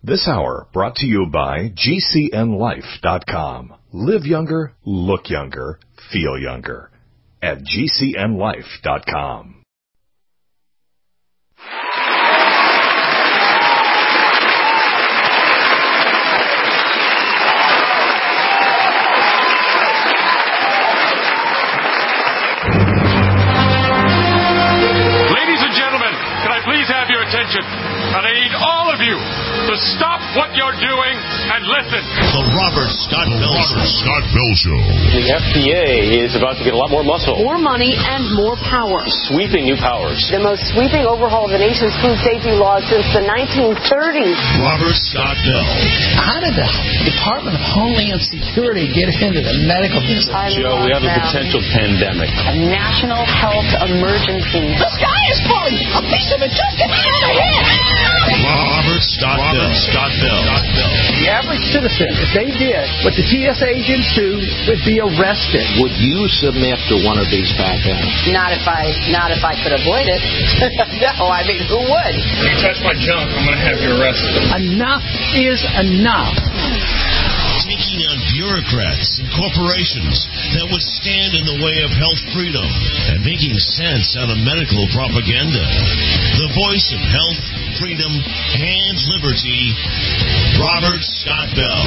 This hour brought to you by GCNLife.com. Live younger, look younger, feel younger at GCNLife.com. Ladies and gentlemen, can I please have your attention? And I need all of you to stop what you're doing and listen. The Robert Scott Bell Show. The FDA is about to get a lot more muscle. More money and more power. Sweeping new powers. The most sweeping overhaul of the nation's food safety laws since the 1930s. Robert Scott Bell. How did the Department of Homeland Security get into the medical business? Joe, we have a potential pandemic. A national health emergency. The sky is falling! A piece of it just hit me on the head! Robert Scott Bell. The average citizen, if they did what the TSA agents do, would be arrested. Would you submit to one of these back acts? Not if I could avoid it. No, I mean, who would? If you touch my junk, I'm going to have you arrested. Enough is enough. Taking on bureaucrats and corporations that would stand in the way of health freedom and making sense out of medical propaganda. The voice of health, freedom, and liberty, Robert Scott Bell.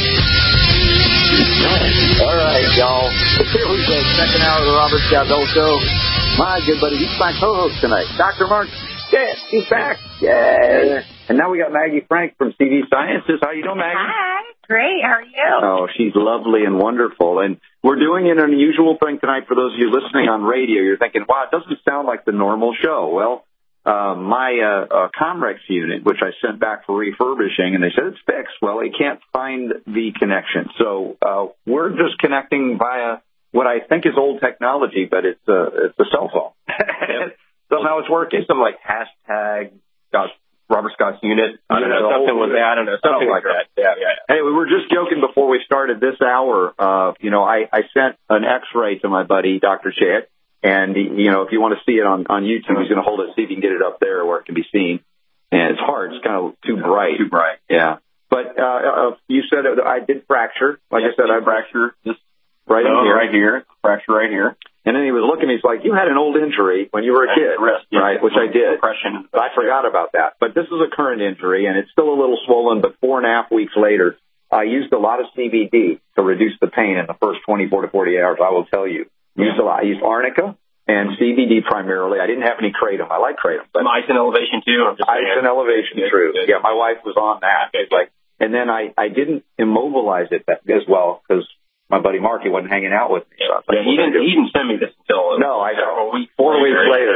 All right, y'all. Here we go. Second hour of the Robert Scott Bell Show. My good buddy, he's my co-host tonight. Dr. Mark, yes, he's back. Yes. And now we got Maggie Frank from CV Sciences. How you doing, Maggie? Hi. Great. How are you? Oh, she's lovely and wonderful. And we're doing an unusual thing tonight for those of you listening on radio. You're thinking, wow, it doesn't sound like the normal show. Well, my Comrex unit, which I sent back for refurbishing, and they said it's fixed. Well, they can't find the connection. So we're just connecting via what I think is old technology, but it's a cell phone. Somehow it's working. Some like hashtag Robert Scott's unit. I don't know. Something like that. Yeah. Hey, we were just joking before we started this hour. I sent an X-ray to my buddy, Dr. Chick, and, if you want to see it on YouTube, he's going to hold it, see if you can get it up there where it can be seen. And it's hard. It's kind of too bright. Too bright. Yeah. But you said I did fracture. Like I said, I fractured this right here. Fracture right here. And then he was looking, he's like, you had an old injury when you were a kid, right? Which I did. Depression. I forgot about that. But this is a current injury, and it's still a little swollen, but 4.5 weeks later, I used a lot of CBD to reduce the pain in the first 24 to 48 hours, I will tell you. I used arnica and CBD primarily. I didn't have any kratom. I like kratom. Some ice and elevation, too? Ice and elevation, true. Good. Yeah, my wife was on that. Okay. And then I didn't immobilize it as well because my buddy Mark, he wasn't hanging out with me. So he didn't send me this until no, I know. 4 weeks later.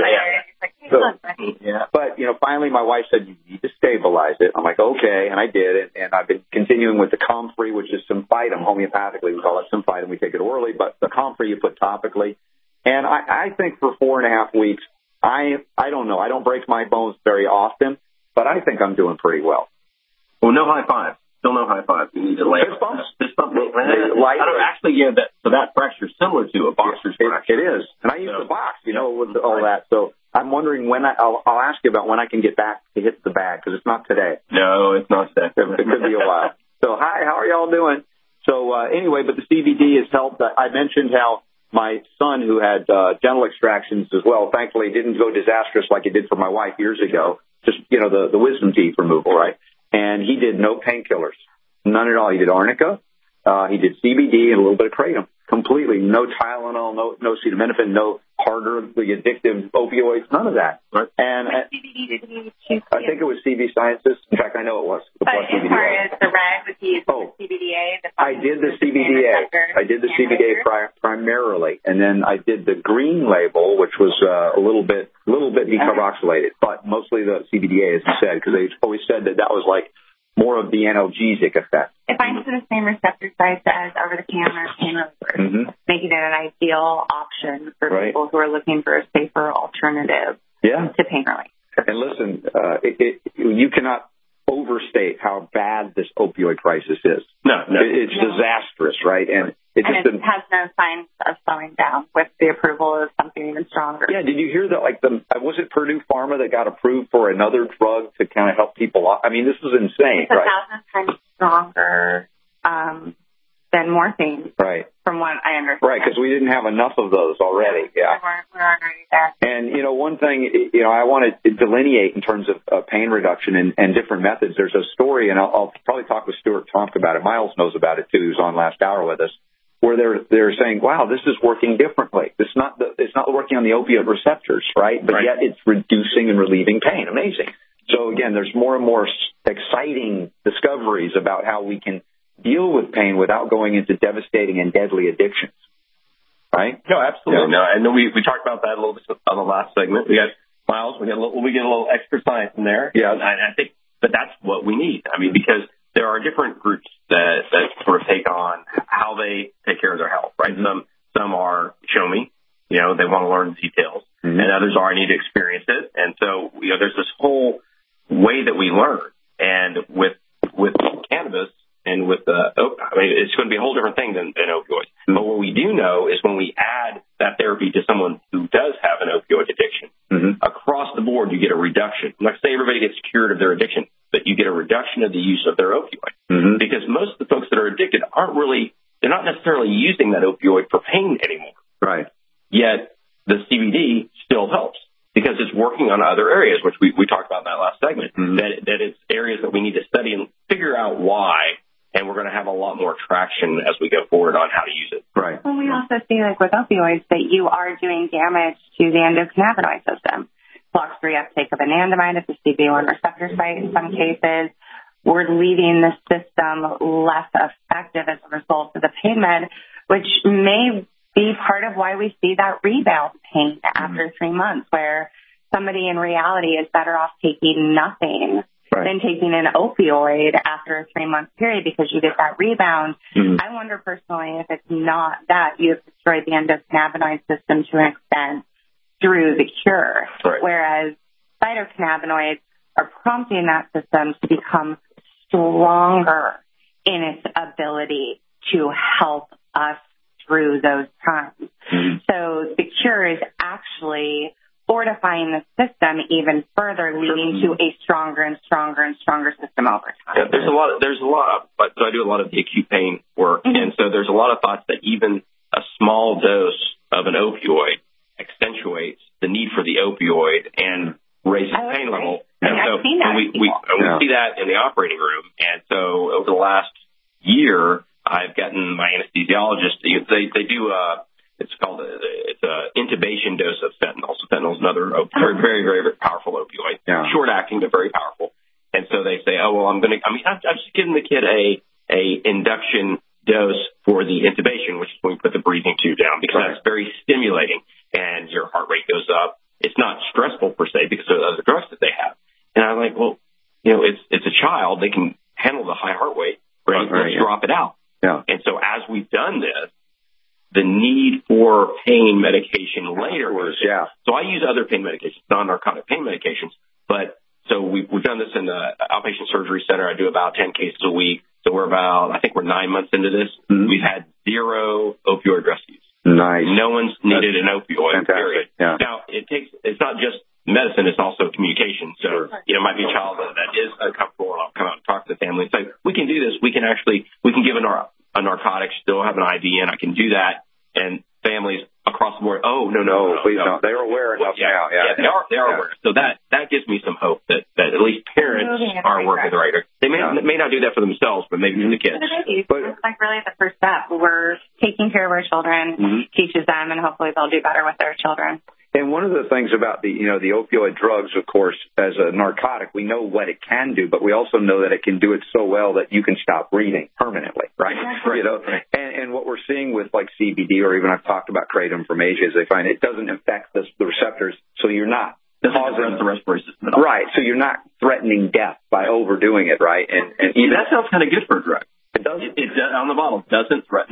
Yeah. But finally, my wife said you need to stabilize it. I'm like, okay, and I did, and I've been continuing with the Comfrey, which is Symphytum homeopathically. We call it Symphytum. We take it orally, but the Comfrey you put topically. And I think for 4.5 weeks, I don't know. I don't break my bones very often, but I think I'm doing pretty well. Well, no high five. Still no high five. You need to lay fist bumps. Fist bump. I don't actually. Yeah, that fracture is similar to a boxer's fracture. It is, and I used to box, with all that. So I'm wondering when I'll ask you about when I can get back to hit the bag because it's not today. No, it's not today. It could be a while. So hi, how are y'all doing? So anyway, but the CBD has helped. I mentioned how my son, who had dental extractions as well, thankfully didn't go disastrous like it did for my wife years ago. Just the wisdom teeth removal, right? And he did no painkillers, none at all. He did arnica, he did CBD, and a little bit of kratom. Completely, no Tylenol, no acetaminophen, no harder, the addictive opioids, none of that. Right. And CBD did he choose? I think it was CV Sciences. In fact, I know it was. But as far as the rag, was he the CBDA? I did the CBDA. I did the CBDA primarily, and then I did the green label, which was a little bit decarboxylated, but mostly the CBDA, as you said, because they always said that was like more of the analgesic effect. It binds to the same receptor sites as over-the-counter pain relievers, making it an ideal option for people who are looking for a safer alternative to pain relief. And listen, you cannot overstate how bad this opioid crisis is. No. It's disastrous, right? And it has no signs of slowing down with the approval of something even stronger. Yeah, did you hear that? Like, was it Purdue Pharma that got approved for another drug to kind of help people out? I mean, this is insane, it's 1,000 times stronger than morphine. Right. From what I understand. Right, because we didn't have enough of those already. Yeah. We weren't already there. And, one thing, I want to delineate in terms of pain reduction and different methods. There's a story, and I'll probably talk with Stuart Tomk about it. Miles knows about it, too, who's on last hour with us, where they're saying, wow, this is working differently. It's not working on the opioid receptors, right? But yet it's reducing and relieving pain. Amazing. So, again, there's more and more exciting discoveries about how we can deal with pain without going into devastating and deadly addictions. Right? No, absolutely. Yeah. No, and we talked about that a little bit on the last segment. We got Miles. We get a little extra science in there. Yeah. And I think that that's what we need. I mean, because there are different groups that sort of take on how they take care of their health, right? Mm-hmm. Some are show me, they want to learn the details, mm-hmm. and others are I need to experience it. And so, there's this whole way that we learn. And with cannabis and with it's going to be a whole different thing than opioids. Mm-hmm. But what we do know is when we add that therapy to someone who does have an opioid addiction, mm-hmm. across the board you get a reduction. I'm not saying everybody gets cured of their addiction, but you get a reduction of the use of their opioid. Mm-hmm. Because most of the folks that are addicted they're not necessarily using that opioid for pain anymore. Right. Yet the CBD still helps because it's working on other areas, which we talked about in that last segment, mm-hmm. that it's areas that we need to study and figure out why, and we're going to have a lot more traction as we go forward on how to use it. Right. Well, we also see, like with opioids, that you are doing damage to the endocannabinoid system. Blocks free uptake of anandamide at the CB1 receptor site in some cases. We're leaving the system less effective as a result of the pain med, which may be part of why we see that rebound pain after 3 months, where somebody in reality is better off taking nothing than taking an opioid after a 3-month period because you get that rebound. Mm-hmm. I wonder personally if it's not that you have destroyed the endocannabinoid system to an extent through the cure, whereas phytocannabinoids are prompting that system to become stronger in its ability to help us through those times. Mm-hmm. So the cure is actually fortifying the system even further, leading to a stronger and stronger and stronger system over time. Yeah, there's a lot. So I do a lot of the acute pain work, mm-hmm. and so there's a lot of thoughts that even a small dose of an opioid accentuates the need for the opioid and raises the pain level. And so we see that in the operating room. And so over the last year, I've gotten my anesthesiologist. They do it's an intubation dose of fentanyl. So fentanyl is another very, very, very, very powerful opioid. Yeah. Short acting, but very powerful. And so they say, oh well, I'm just giving the kid a induction dose for the intubation, which is when we put the breathing tube down, because that's very stimulating and your heart rate goes up. It's not stressful per se because of the other drugs that they have. And I'm like, well, it's a child. They can handle the high heart rate. Let's drop it out. Yeah. And so as we've done this, the need for pain medication later was, so I use other pain medications, non-narcotic pain medications, but so we've done this in the outpatient surgery center. I do about 10 cases a week. So I think we're 9 months into this. Mm-hmm. We've had 0 opioid rescues. Nice. No one's needed an opioid, period. Yeah. Now, it's not just medicine, it's also communication. So, it might be a child that is uncomfortable, and I'll come out and talk to the family and say, we can do this. We can give a narcotic, still have an IV, and I can do that. And families across the board, no, please don't. They're aware enough now. Yeah, they are aware. So that gives me some hope that at least parents are working the right way. They may not do that for themselves, but maybe for the kids. But it's like really the first step. We're taking care of our children, mm-hmm. teaches them, and hopefully they'll do better with their children. And one of the things about the opioid drugs, of course, as a narcotic, we know what it can do, but we also know that it can do it so well that you can stop breathing permanently, right? Exactly. And what we're seeing with like CBD, or even I've talked about kratom from Asia, is they find it doesn't affect the receptors, so you're not causing the respiratory system. Right, so you're not threatening death by overdoing it, right? And even that sounds kind of good for a drug. It does. It on the bottle doesn't threaten.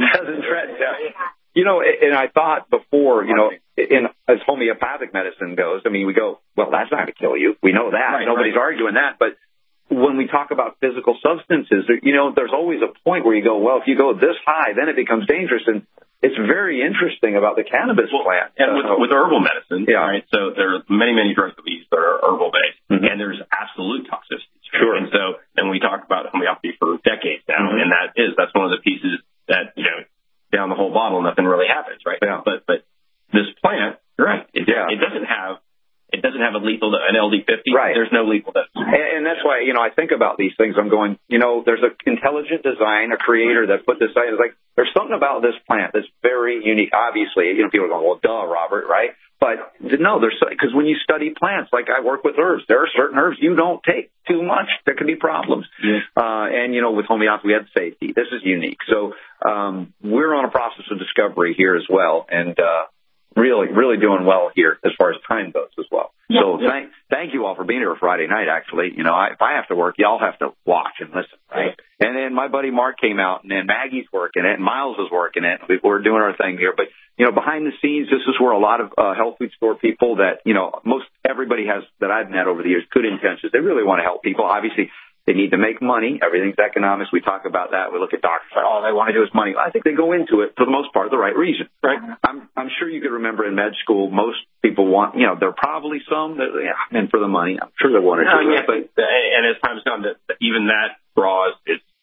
And I thought before, as homeopathic medicine goes, we go, well, that's not going to kill you. We know that. Nobody's arguing that. But when we talk about physical substances, there's always a point where you go, well, if you go this high, then it becomes dangerous. And it's very interesting about the cannabis plant. And with herbal medicine, right? So there are many, many drugs that we use that are herbal-based, and there's absolute toxicity. Sure. And so, and we talked about homeopathy for decades now, and that's one of the pieces that, down the whole bottle, nothing really happens, right? Yeah. But this plant, you're right, it doesn't have a lethal, an LD50. Right. There's no lethal dose. And that's why, I think about these things. I'm going, there's an intelligent design, a creator that put this out. It's like, there's something about this plant that's very unique. Obviously, people are going, well, duh, Robert, right? But no, because when you study plants, like I work with herbs, there are certain herbs you don't take too much. There can be problems. Yeah. And, with homeopathy, we have safety. This is unique. So we're on a process of discovery here as well. And really, really doing well here as far as time goes as well. Yeah, so thank you all for being here Friday night, actually. If I have to work, y'all have to watch and listen, right? And then my buddy Mark came out, and then Maggie's working it, and Miles is working it. We're doing our thing here. But, behind the scenes, this is where a lot of health food store people that, most everybody has that I've met over the years, good intentions. They really want to help people. Obviously, they need to make money. Everything's economics. We talk about that. We look at doctors like, all they want to do is money. I think they go into it for the most part the right reason, right? I'm sure you could remember in med school, most people want, there are probably some that, and for the money, I'm sure they want to do it. But, and as time's gone, even that draws,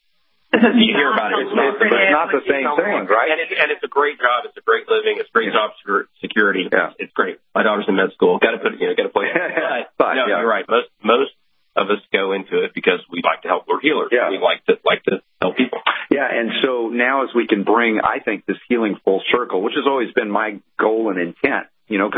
you hear about it. It's not the same thing, right? And it's a great job. It's a great living. It's great job security. Yeah. It's great. My daughter's in med school. Got to put it, got to play it. But you're right. Most of us go into it because we like to help. We're healers. Yeah. We like to help people. Yeah, and so now as we can bring, I think, this healing full circle, which has always been my goal and intent, because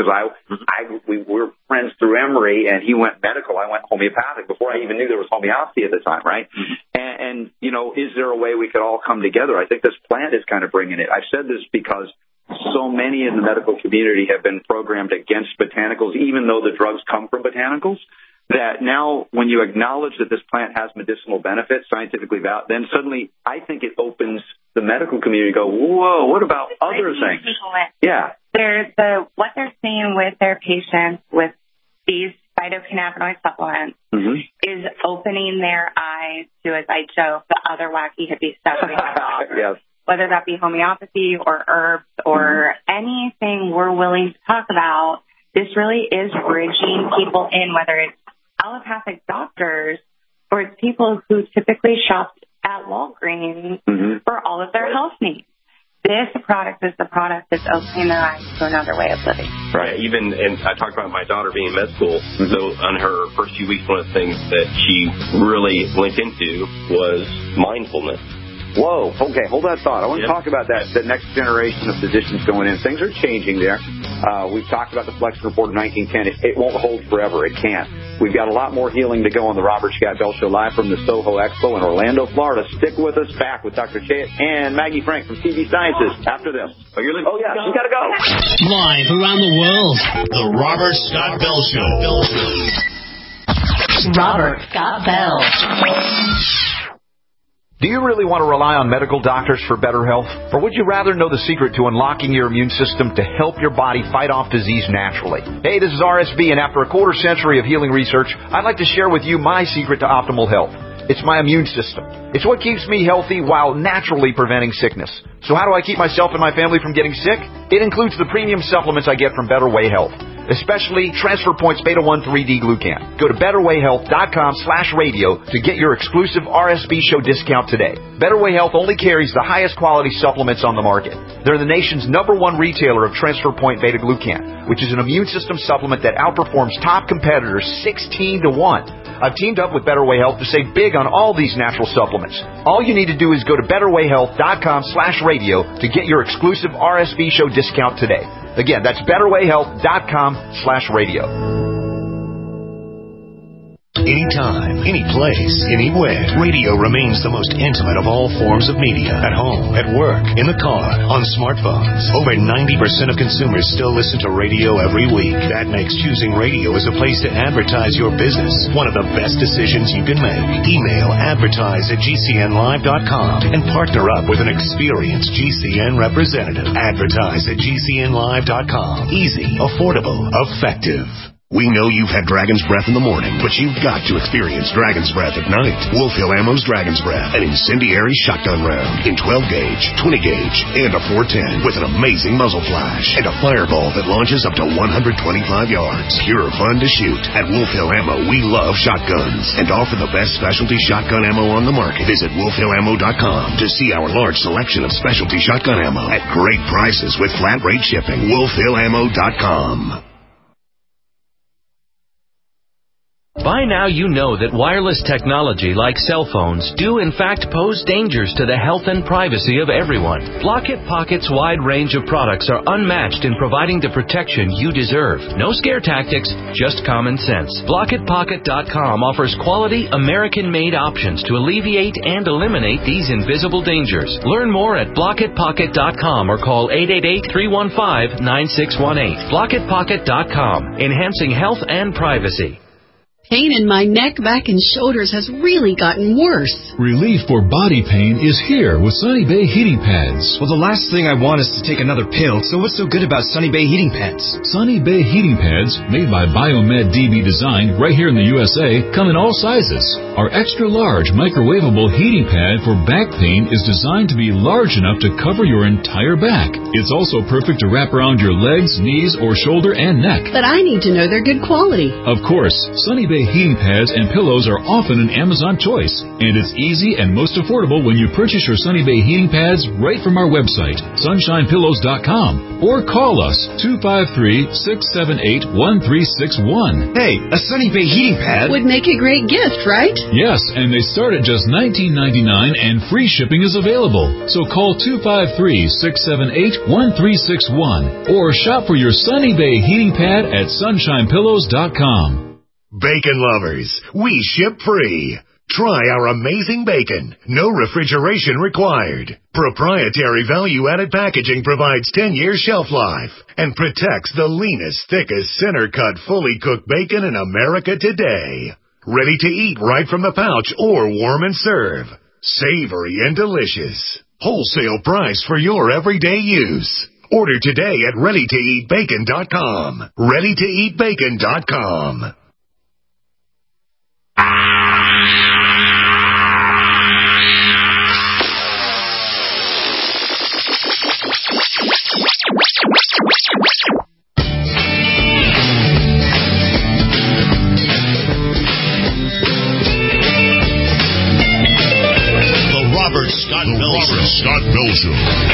we were friends through Emory, and he went medical. I went homeopathic before I even knew there was homeopathy at the time, right? And is there a way we could all come together? I think this plant is kind of bringing it. I've said this because so many in the medical community have been programmed against botanicals, even though the drugs come from botanicals. That now, when you acknowledge that this plant has medicinal benefits, scientifically valid, then suddenly I think it opens the medical community to go, whoa, what about other things? Yeah. What they're seeing with their patients with these phytocannabinoid supplements is opening their eyes to, as I joke, the other wacky hippie stuff we have. Yes. Whether that be homeopathy or herbs or anything we're willing to talk about, this really is bridging people in, whether it's allopathic doctors or it's people who typically shop at Walgreens for all of their health needs. This product is the product that's opening their eyes to another way of living. Right. And I talked about my daughter being in med school. So on her first few weeks, one of the things that she really linked into was mindfulness. Whoa. Okay, hold that thought. I want to talk about that, the next generation of physicians going in. Things are changing there. We've talked about the Flexen Report in 1910. It won't hold forever. It can't. We've got a lot more healing to go on the Robert Scott Bell Show live from the Soho Expo in Orlando, Florida. Stick with us. Back with Dr. Chait and Maggie Frank from CV Sciences after this. Oh, yeah, she's got to go. Live around the world, the Robert Scott Bell Show. Robert Scott Bell. Do you really want to rely on medical doctors for better health? Or would you rather know the secret to unlocking your immune system to help your body fight off disease naturally? Hey, this is RSB, and after a quarter century of healing research, I'd like to share with you my secret to optimal health. It's my immune system. It's what keeps me healthy while naturally preventing sickness. So how do I keep myself and my family from getting sick? It includes the premium supplements I get from Better Way Health, especially Transfer Points Beta 1 3D Glucan. Go to BetterWayHealth.com/radio to get your exclusive RSB show discount today. Better Way Health only carries the highest quality supplements on the market. They're the nation's #1 retailer of Transfer Point Beta Glucan, which is an immune system supplement that outperforms top competitors 16 to 1. I've teamed up with Better Way Health to save big on all these natural supplements. All you need to do is go to BetterWayHealth.com/radio to get your exclusive RSB show discount today. Again, that's BetterWayHealth.com/radio. Anytime, any place, anywhere. Radio remains the most intimate of all forms of media. At home, at work, in the car, on smartphones. Over 90% of consumers still listen to radio every week. That makes choosing radio as a place to advertise your business one of the best decisions you can make. Email advertise@gcnlive.com and partner up with an experienced GCN representative. Advertise@gcnlive.com. Easy, affordable, effective. We know you've had Dragon's Breath in the morning, but you've got to experience Dragon's Breath at night. Wolf Hill Ammo's Dragon's Breath, an incendiary shotgun round in 12-gauge, 20-gauge, and a 410 with an amazing muzzle flash and a fireball that launches up to 125 yards. Pure fun to shoot. At Wolf Hill Ammo, we love shotguns and offer the best specialty shotgun ammo on the market. Visit wolfhillammo.com to see our large selection of specialty shotgun ammo at great prices with flat rate shipping. wolfhillammo.com. By now you know that wireless technology like cell phones do in fact pose dangers to the health and privacy of everyone. Blockit Pocket's wide range of products are unmatched in providing the protection you deserve. No scare tactics, just common sense. BlockitPocket.com offers quality American-made options to alleviate and eliminate these invisible dangers. Learn more at BlockitPocket.com or call 888-315-9618. BlockitPocket.com, enhancing health and privacy. Pain in my neck, back, and shoulders has really gotten worse. Relief for body pain is here with Sunny Bay heating pads. Well, the last thing I want is to take another pill, so what's so good about Sunny Bay heating pads? Sunny Bay heating pads, made by Biomed DB Design right here in the USA, come in all sizes. Our extra-large microwavable heating pad for back pain is designed to be large enough to cover your entire back. It's also perfect to wrap around your legs, knees, or shoulder and neck. But I need to know they're good quality. Of course, Sunny Bay heating pads and pillows are often an Amazon choice, and it's easy and most affordable when you purchase your Sunny Bay heating pads right from our website, sunshinepillows.com, or call us 253-678-1361. Hey, a Sunny Bay heating pad would make a great gift, right? Yes, and they start at just $19.99 and free shipping is available. So call 253-678-1361 or shop for your Sunny Bay heating pad at sunshinepillows.com. Bacon lovers, we ship free. Try our amazing bacon. No refrigeration required. Proprietary value-added packaging provides 10-year shelf life and protects the leanest, thickest, center-cut, fully cooked bacon in America today. Ready to eat right from the pouch or warm and serve. Savory and delicious. Wholesale price for your everyday use. Order today at ReadyToEatBacon.com. ReadyToEatBacon.com. Scott Bell Show.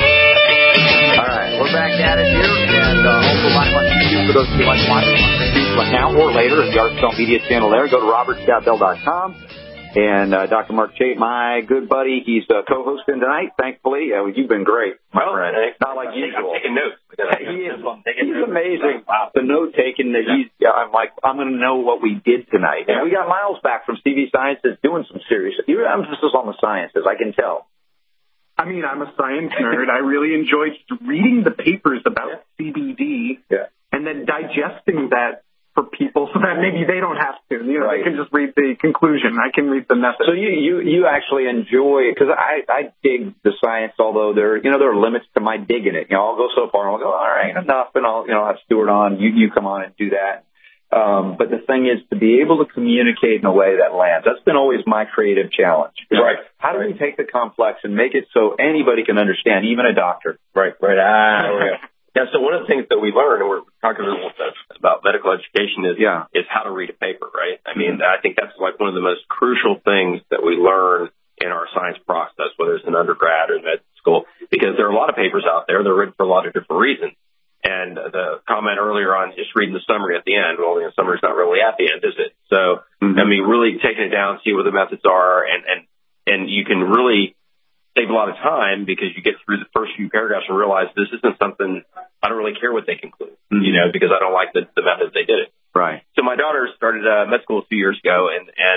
All right, we're back at it here, and also live on YouTube for those of you who like watching on the YouTube now or later in the Arkansas Media channel there. Go to robertscottbell.com. And Dr. Mark Chait, my good buddy, he's co-hosting tonight, thankfully. You've been great, my friend. Not like usual. I'm taking notes. He's amazing. Wow. The note-taking that I'm like, I'm going to know what we did tonight. And we got Miles back from CV Sciences doing some serious emphasis on the sciences, I can tell. I mean, I'm a science nerd. I really enjoyed reading the papers about CBD and then digesting that for people so that maybe they don't have to. You know, they can just read the conclusion. I can read the message. So you actually enjoy, because I dig the science, although there are limits to my digging it. I'll go so far and I'll go, all right, enough, and I'll have Stuart on. You come on and do that. But the thing is to be able to communicate in a way that lands. That's been always my creative challenge. Right. How do we take the complex and make it so anybody can understand, even a doctor? Right. Yeah, so one of the things that we learned, and we're talking a little bit about medical education, is how to read a paper, right? I mean, I think that's like one of the most crucial things that we learn in our science process, whether it's in undergrad or med school, because there are a lot of papers out there. They're written for a lot of different reasons. And the comment earlier on just reading the summary at the end, well, the summary's not really at the end, is it? So, I mean, really taking it down, see what the methods are, and you can really save a lot of time because you get through the first few paragraphs and realize this isn't something, I don't really care what they conclude, because I don't like the methods they did it. Right. So my daughter started med school a few years ago,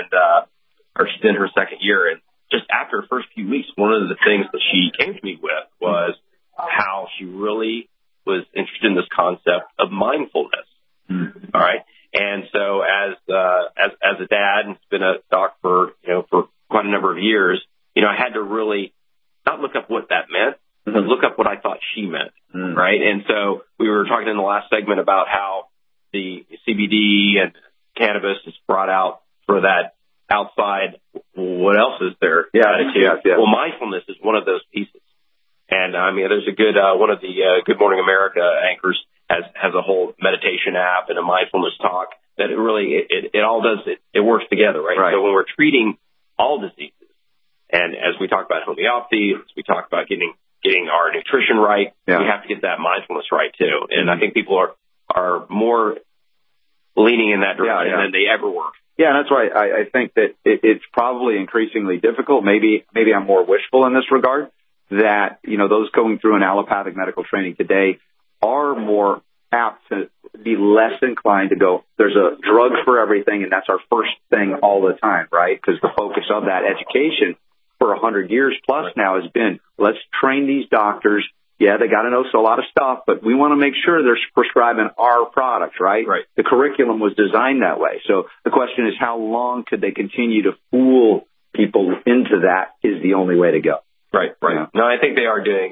or she's in her second year, and just after her first few weeks, one of the things that she came to me with was how she really was interested in this concept of mindfulness. All right. And so as a dad and been a doc for quite a number of years, I had to really not look up what that meant, but look up what I thought she meant. Right. And so we were talking in the last segment about how obviously CBD and cannabis is brought out for that outside. What else is there? Yeah. Well, mindfulness is one of those pieces. And I mean, there's a good, one of the Good Morning America anchors has a whole meditation app and a mindfulness talk that it all does, it works together, right? So when we're treating all diseases, and as we talk about homeopathy, as we talk about getting our nutrition right, we have to get that mindfulness right too. And I think people are more leaning in that direction than they ever were. Yeah, and that's why I think that it's probably increasingly difficult. Maybe I'm more wishful in this regard, that, those going through an allopathic medical training today are more apt to be less inclined to go, there's a drug for everything, and that's our first thing all the time, right? Because the focus of that education for 100 years plus now has been, let's train these doctors. Yeah, they got to know a lot of stuff, but we want to make sure they're prescribing our product, right? The curriculum was designed that way. So the question is, how long could they continue to fool people into that is the only way to go. Right. Yeah. No, I think they are doing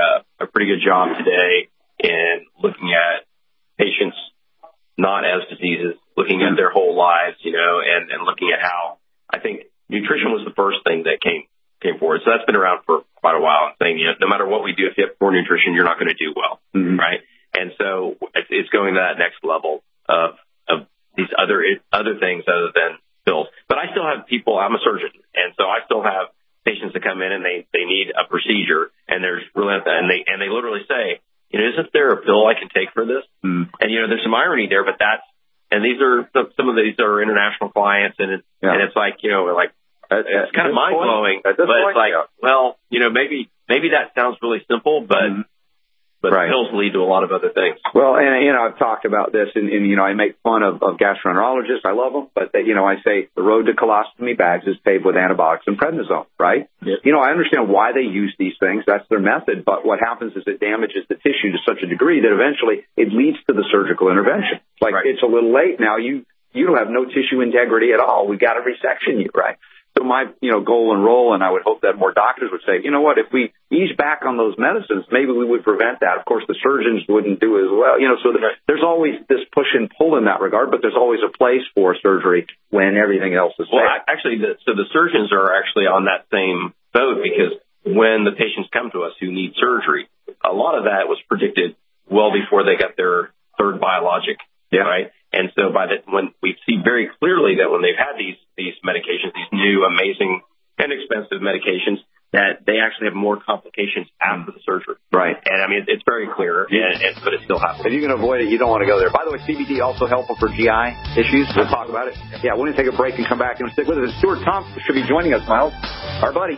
a pretty good job today in looking at patients not as diseases, looking at their whole lives, and looking at how, I think nutrition was the first thing that came forward. So that's been around for quite a while, and saying, no matter what we do, if you have poor nutrition, you're not going to do well, right? And so it's going to that next level of these other things other than pills. But I still have people, I'm a surgeon, and so I still have patients that come in and they need a procedure, and there's really, and they literally say, isn't there a pill I can take for this? And there's some irony there, but these are some of these are international clients, and it's like, it's kind of mind blowing, but it's like, well, maybe that sounds really simple, but pills lead to a lot of other things. Well, and I've talked about this, and I make fun of gastroenterologists. I love them, but I say the road to colostomy bags is paved with antibiotics and prednisone, right? Yep. I understand why they use these things. That's their method. But what happens is it damages the tissue to such a degree that eventually it leads to the surgical intervention. Like, it's a little late now. You don't have no tissue integrity at all. We've got to resection you, right? So my, goal and role, and I would hope that more doctors would say, what, if we ease back on those medicines, maybe we would prevent that. Of course, the surgeons wouldn't do as well. So there's always this push and pull in that regard, but there's always a place for surgery when everything else is safe. Well, actually, so the surgeons are actually on that same boat, because when the patients come to us who need surgery, a lot of that was predicted well before they got their third biologic, right? And so when we see very clearly that when they've had these medications, these new amazing and expensive medications, that they actually have more complications after the surgery. Right. And I mean, it's very clear, but it still happens. If you can avoid it, you don't want to go there. By the way, CBD also helpful for GI issues. We'll talk about it. Yeah, we're going to take a break and come back and stick with it. Stuart Thompson should be joining us, Miles, our buddy.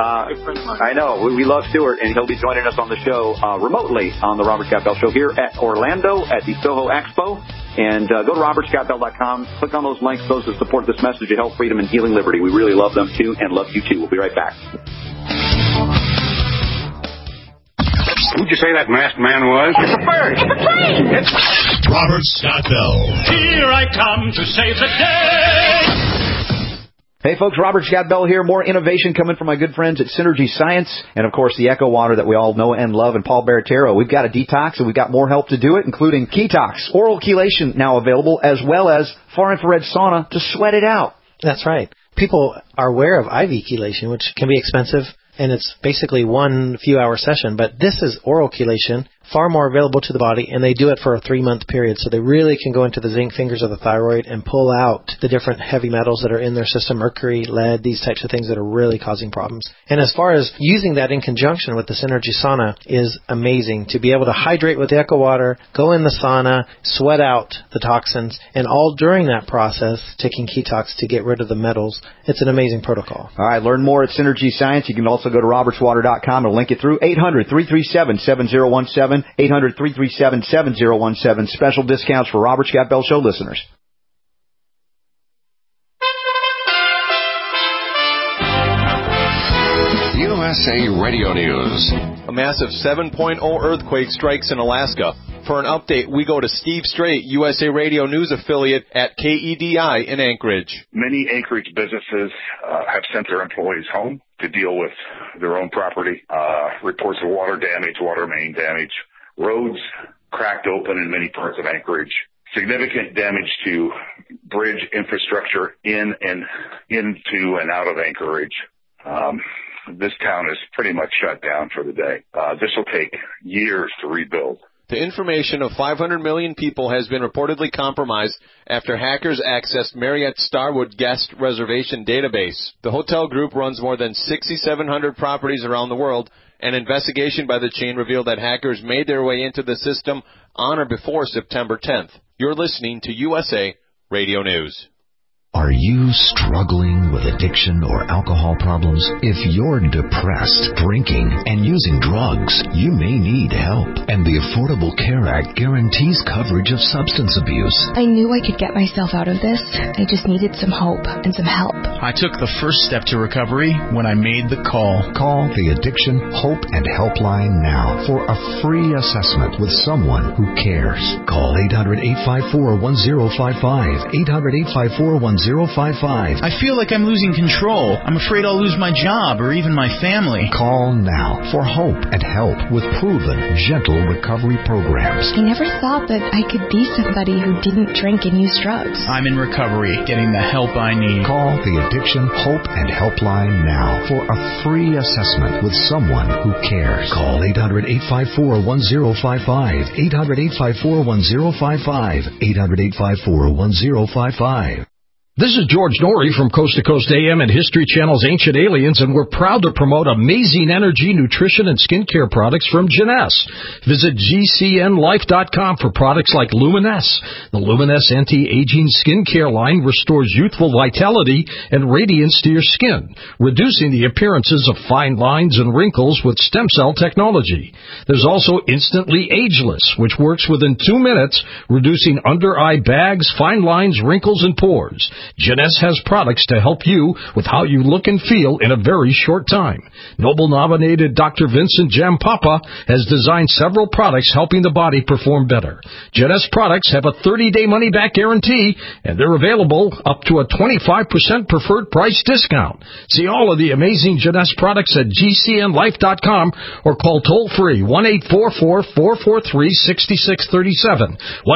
I know. We love Stuart, and he'll be joining us on the show remotely on the Robert Scott Bell Show here at Orlando at the Soho Expo. And go to robertscottbell.com. Click on those links, those that support this message of health, freedom, and healing liberty. We really love them, too, and love you, too. We'll be right back. Who'd you say that masked man was? It's a bird. It's a plane. It's Robert Scott Bell. Here I come to save the day. Hey folks, Robert Scott Bell here. More innovation coming from my good friends at Synergy Science, and of course the Echo Water that we all know and love, and Paul Baratero. We've got a detox, and we've got more help to do it, including Ketox, oral chelation now available, as well as far infrared sauna to sweat it out. That's right. People are aware of IV chelation, which can be expensive, and it's basically one few-hour session. But this is oral chelation, far more available to the body, and they do it for a 3-month period. So they really can go into the zinc fingers of the thyroid and pull out the different heavy metals that are in their system, mercury, lead, these types of things that are really causing problems. And as far as using that in conjunction with the Synergy Sauna is amazing. To be able to hydrate with the Echo Water, go in the sauna, sweat out the toxins, and all during that process, taking Ketox to get rid of the metals. It's an amazing protocol. All right, learn more at Synergy Science. You can also go to robertswater.com and link it through 800-337-7017. 800-337-7017. Special discounts for Robert Scott Bell Show listeners. USA Radio News. A massive 7.0 earthquake strikes in Alaska. For an update, we go to Steve Strait, USA Radio News affiliate at KEDI in Anchorage. Many Anchorage businesses have sent their employees home to deal with their own property. Reports of water damage, water main damage, roads cracked open in many parts of Anchorage. significant damage to bridge infrastructure into and out of Anchorage. This town is pretty much shut down for the day. This will take years to rebuild. The information of 500 million people has been reportedly compromised after hackers accessed Marriott's Starwood guest reservation database. The hotel group runs more than 6,700 properties around the world. An investigation by the chain revealed that hackers made their way into the system on or before September 10th. You're listening to USA Radio News. Are you struggling with addiction or alcohol problems? If you're depressed, drinking, and using drugs, you may need help. And the Affordable Care Act guarantees coverage of substance abuse. I knew I could get myself out of this. I just needed some hope and some help. I took the first step to recovery when I made the call. Call the Addiction Hope and Helpline now for a free assessment with someone who cares. Call 800-854-1055. 800-854-1055. I feel like I'm losing control. I'm afraid I'll lose my job or even my family. Call now for hope and help with proven, gentle recovery programs. I never thought that I could be somebody who didn't drink and use drugs. I'm in recovery, getting the help I need. Call the Addiction Hope and Helpline now for a free assessment with someone who cares. Call 800-854-1055. 800-854-1055. 800-854-1055. This is George Norrie from Coast to Coast AM and History Channel's Ancient Aliens, and we're proud to promote amazing energy, nutrition, and skincare products from Jeunesse. Visit GCNLife.com for products like Luminesse. The Luminesse anti-aging skincare line restores youthful vitality and radiance to your skin, reducing the appearances of fine lines and wrinkles with stem cell technology. There's also Instantly Ageless, which works within 2 minutes, reducing under-eye bags, fine lines, wrinkles, and pores. Jeunesse has products to help you with how you look and feel in a very short time. Nobel-nominated Dr. Vincent Jampapa has designed several products helping the body perform better. Jeunesse products have a 30-day money-back guarantee, and they're available up to a 25% preferred price discount. See all of the amazing Jeunesse products at GCNLife.com or call toll-free 1-844-443-6637.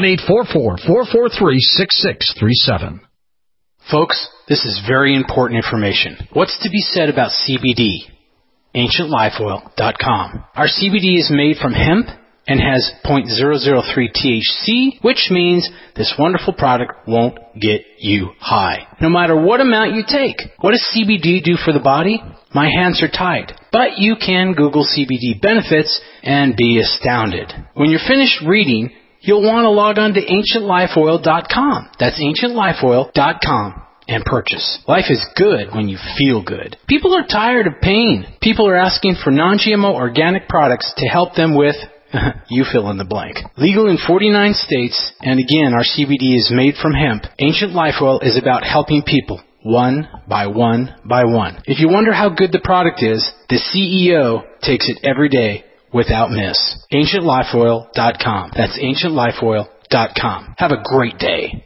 1-844-443-6637. Folks, this is very important information. What's to be said about CBD? AncientLifeOil.com. Our CBD is made from hemp and has 0.003 THC, which means this wonderful product won't get you high, no matter what amount you take. What does CBD do for the body? My hands are tied. But you can Google CBD benefits and be astounded. When you're finished reading, you'll want to log on to AncientLifeOil.com. That's AncientLifeOil.com and purchase. Life is good when you feel good. People are tired of pain. People are asking for non-GMO organic products to help them with, you fill in the blank. Legal in 49 states, and again, our CBD is made from hemp. Ancient Life Oil is about helping people, one by one by one. If you wonder how good the product is, the CEO takes it every day without miss. AncientLifeOil.com. That's AncientLifeOil.com. Have a great day.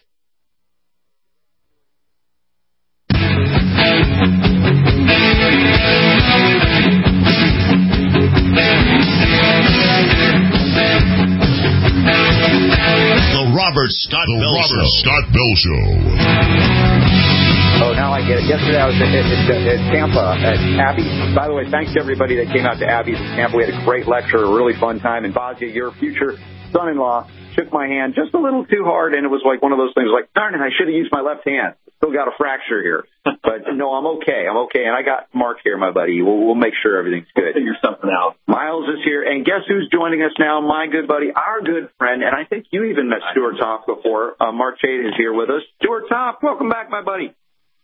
The Robert Scott Bell Show. Oh, now I get it. Yesterday I was at Tampa at Abby's. By the way, thanks to everybody that came out to Abby's in Tampa. We had a great lecture, a really fun time. And Bazia, your future son-in-law, shook my hand just a little too hard, and it was like one of those things like, darn it, I should have used my left hand. Still got a fracture here. But no, I'm okay. And I got Mark here, my buddy. We'll make sure everything's good. Figure something out. Miles is here. And guess who's joining us now? My good buddy, our good friend. And I think you even met Stuart Toft before. Mark Chait is here with us. Stuart Toft, welcome back, my buddy.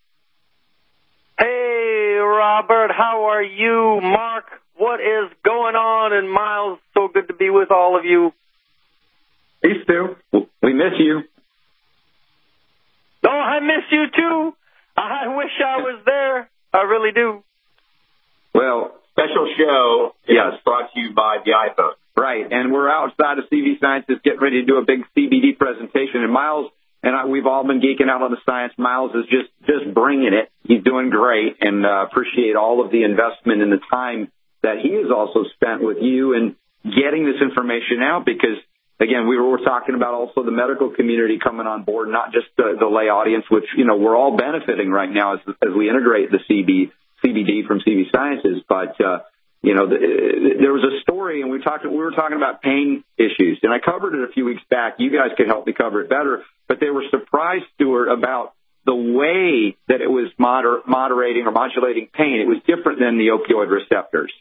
Hey, Robert, how are you? Mark, what is going on? And Miles, so good to be with all of you. Hey, Stu. We miss you. Oh, I miss you, too. I wish I was there. I really do. Well, special show, yes, brought to you by the iPhone. Right, and we're outside of CV Sciences getting ready to do a big CBD presentation, and Miles and we've all been geeking out on the science. Miles is just bringing it. He's doing great, and appreciate all of the investment and the time that he has also spent with you and getting this information out, because again, we were talking about also the medical community coming on board, not just the lay audience, which, you know, we're all benefiting right now as we integrate the CBD from CV Sciences. But, you know, there was a story, and we were talking about pain issues, and I covered it a few weeks back. You guys could help me cover it better. But they were surprised, Stuart, about the way that it was moderating or modulating pain. It was different than the opioid receptors.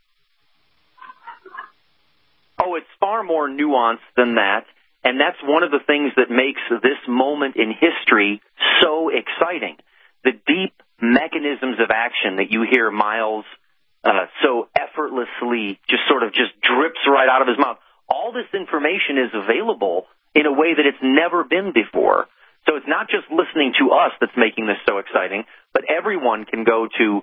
Oh, it's far more nuanced than that, and that's one of the things that makes this moment in history so exciting. The deep mechanisms of action that you hear Miles so effortlessly just drips right out of his mouth. All this information is available in a way that it's never been before. So it's not just listening to us that's making this so exciting, but everyone can go to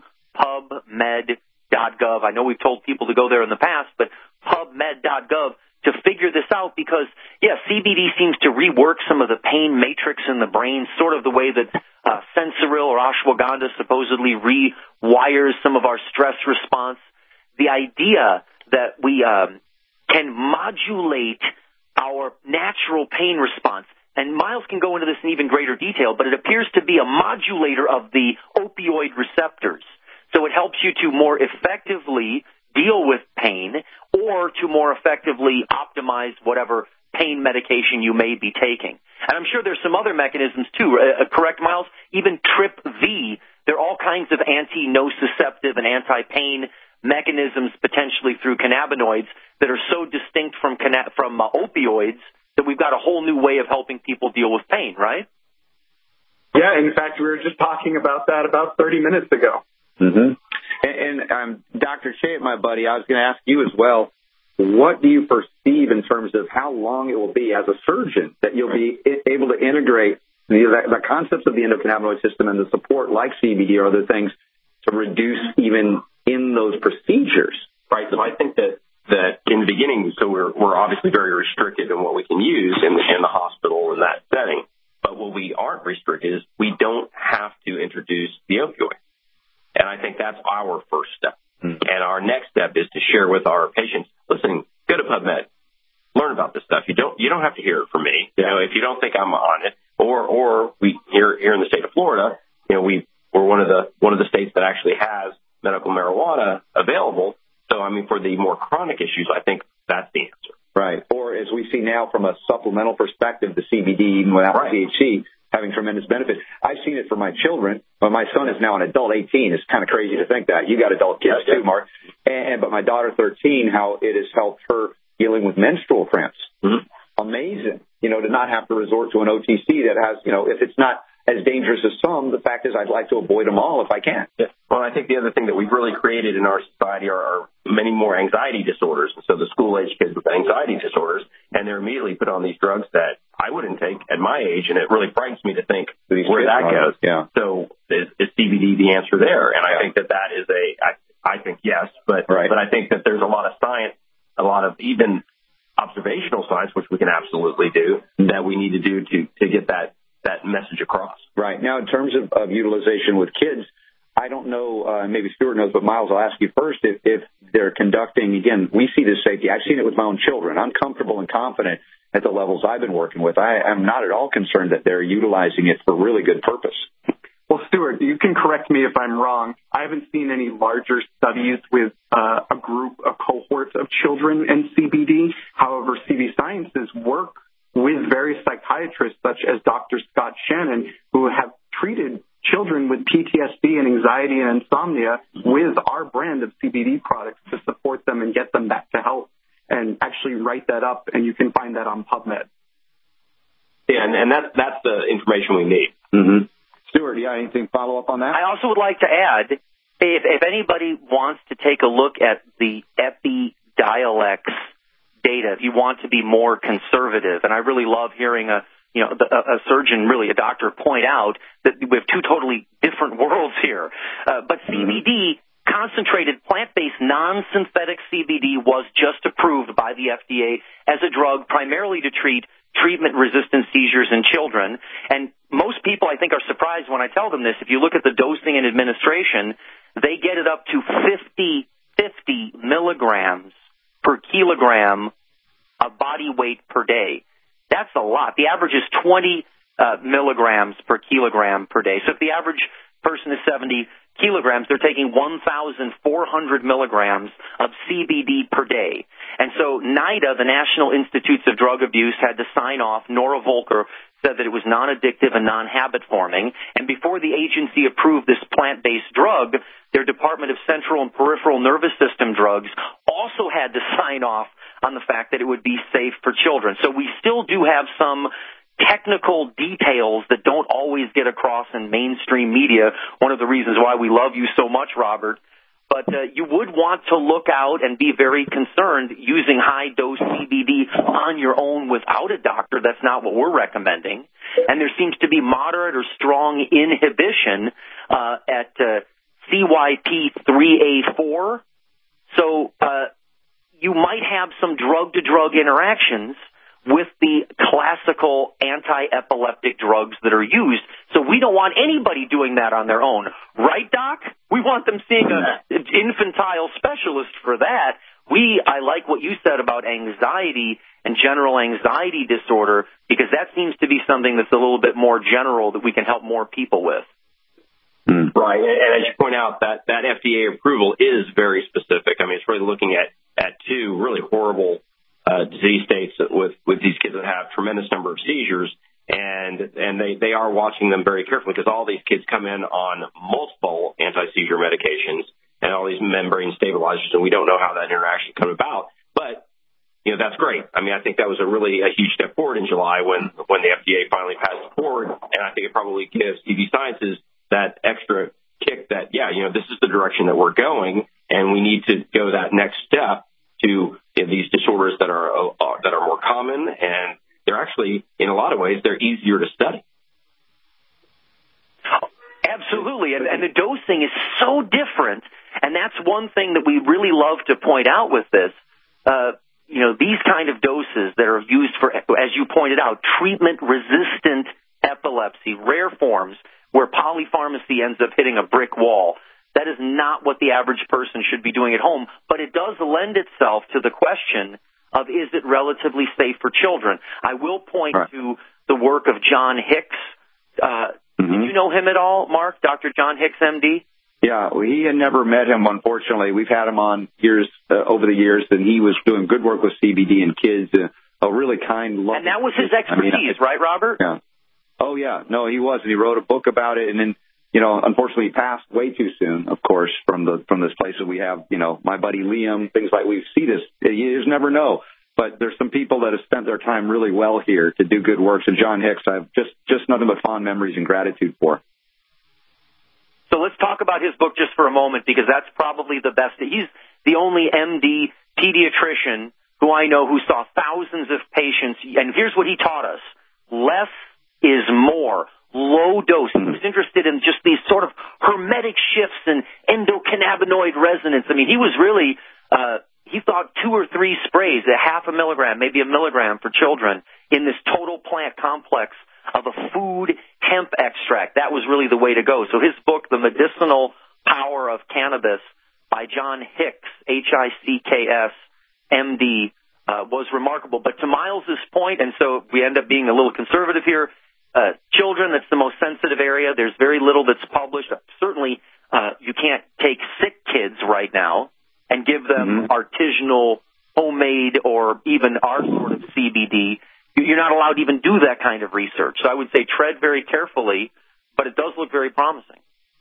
PubMed.gov. I know we've told people to go there in the past, but PubMed.gov to figure this out because, yeah, CBD seems to rework some of the pain matrix in the brain, sort of the way that Sensoril or ashwagandha supposedly rewires some of our stress response. The idea that we can modulate our natural pain response, and Miles can go into this in even greater detail, but it appears to be a modulator of the opioid receptors. So it helps you to more effectively deal with pain or to more effectively optimize whatever pain medication you may be taking. And I'm sure there's some other mechanisms too, correct, Miles? Even TRPV, there are all kinds of anti-nociceptive and anti-pain mechanisms potentially through cannabinoids that are so distinct from opioids that we've got a whole new way of helping people deal with pain, right? Yeah, in fact, we were just talking about that about 30 minutes ago. Mm-hmm. And Dr. Shea, my buddy, I was going to ask you as well, what do you perceive in terms of how long it will be as a surgeon that you'll be able to integrate the concepts of the endocannabinoid system and the support like CBD or other things to reduce even in those procedures? Right. So I think that in the beginning, so we're obviously very restricted in what we can use in the hospital in that setting. But what we aren't restricted is we don't have to introduce the opioid. And I think that's our first step. And our next step is to share with our patients, listen, go to PubMed, learn about this stuff. You don't have to hear it from me. You know, if you don't think I'm on it, or we here in the state of Florida, you know, we're one of the states that actually has medical marijuana available. So I mean, for the more chronic issues, I think that's the answer. Right. Or as we see now from a supplemental perspective, the CBD even without THC having tremendous benefits. I've seen it for my children. But my son is now an adult 18. It's kind of crazy to think that. You got adult kids too, Mark. But my daughter 13, how it has helped her dealing with menstrual cramps. Mm-hmm. Amazing. You know, to not have to resort to an OTC that has, you know, if it's not as dangerous as some, the fact is I'd like to avoid them all if I can. Yeah. Well, I think the other thing that we've really created in our society are many more anxiety disorders. So the school-age kids with anxiety disorders, and they're immediately put on these drugs that I wouldn't take at my age, and it really frightens me to think where that goes. Yeah. So is CBD the answer there? And I think that is I think yes, but I think that there's a lot of science, a lot of even observational science, which we can absolutely do, that we need to do to get that message across. Right. Now, in terms of utilization with kids, I don't know, maybe Stuart knows, but Miles, I'll ask you first, if they're conducting, again, we see this safety. I've seen it with my own children. I'm comfortable and confident at the levels I've been working with. I am not at all concerned that they're utilizing it for really good purpose. Well, Stuart, you can correct me if I'm wrong. I haven't seen any larger studies with a cohort of children and CBD. However, CV Sciences work with various psychiatrists, such as Dr. Scott Shannon, who have treated children with PTSD and anxiety and insomnia with our brand of CBD products to support them and get them back to health, and actually write that up, and you can find that on PubMed. Yeah, and that's the information we need. Mm-hmm. Stuart, do you have anything to follow up on that? I also would like to add, if anybody wants to take a look at the Epidiolex data, if you want to be more conservative, and I really love hearing a surgeon, really a doctor, point out that we have two totally different worlds here. But CBD, concentrated plant-based non-synthetic CBD, was just approved by the FDA as a drug primarily to treat treatment-resistant seizures in children. And most people, I think, are surprised when I tell them this. If you look at the dosing and administration, they get it up to 50 milligrams per kilogram of body weight per day. That's a lot. The average is 20 milligrams per kilogram per day. So if the average person is 70 kilograms, they're taking 1,400 milligrams of CBD per day. And so NIDA, the National Institutes of Drug Abuse, had to sign off. Nora Volker said that it was non-addictive and non-habit forming. And before the agency approved this plant-based drug, their Department of Central and Peripheral Nervous System Drugs also had to sign off on the fact that it would be safe for children. So we still do have some technical details that don't always get across in mainstream media, one of the reasons why we love you so much, Robert. But you would want to look out and be very concerned using high-dose CBD on your own without a doctor. That's not what we're recommending. And there seems to be moderate or strong inhibition at CYP3A4. So you might have some drug-to-drug interactions with the classical anti-epileptic drugs that are used. So we don't want anybody doing that on their own. Right, Doc? We want them seeing an infantile specialist for that. I like what you said about anxiety and general anxiety disorder, because that seems to be something that's a little bit more general that we can help more people with. Right. And as you point out, that FDA approval is very specific. I mean, it's really looking at two really horrible disease states with these kids that have tremendous number of seizures, and they are watching them very carefully, because all these kids come in on multiple anti-seizure medications and all these membrane stabilizers, and we don't know how that interaction come about. But that's great. I mean, I think that was a huge step forward in July when the FDA finally passed it forward, and I think it probably gives TV Sciences that extra kick that this is the direction that we're going, and we need to go that next step to these disorders that are more common, and they're actually, in a lot of ways, they're easier to study. Absolutely, and the dosing is so different, and that's one thing that we really love to point out with this. These kind of doses that are used for, as you pointed out, treatment-resistant epilepsy, rare forms, where polypharmacy ends up hitting a brick wall. That is not what the average person should be doing at home, but it does lend itself to the question of, is it relatively safe for children? I will point to the work of John Hicks. Did you know him at all, Mark? Dr. John Hicks, MD? Yeah, he had never met him, unfortunately. We've had him on over the years, and he was doing good work with CBD and kids. A really kind, loving. And that was his expertise, right, Robert? Yeah. Oh, yeah. No, he was. And he wrote a book about it, and then unfortunately, he passed way too soon, of course, from this place that we have, my buddy Liam, things like we see this. You just never know. But there's some people that have spent their time really well here to do good works. And John Hicks, I have just nothing but fond memories and gratitude for. So let's talk about his book just for a moment, because that's probably the best. He's the only MD pediatrician who I know who saw thousands of patients. And here's what he taught us. Less is more. Low dose. He was interested in just these sort of hermetic shifts and endocannabinoid resonance. I mean, he was really, he thought 2 or 3 sprays, a half a milligram, maybe a milligram for children in this total plant complex of a food hemp extract. That was really the way to go. So his book, The Medicinal Power of Cannabis by John Hicks, Hicks, MD, was remarkable. But to Miles's point, and so we end up being a little conservative here, children, that's the most sensitive area. There's very little that's published. Certainly, you can't take sick kids right now and give them artisanal, homemade, or even our sort of CBD. You're not allowed to even do that kind of research. So I would say tread very carefully, but it does look very promising.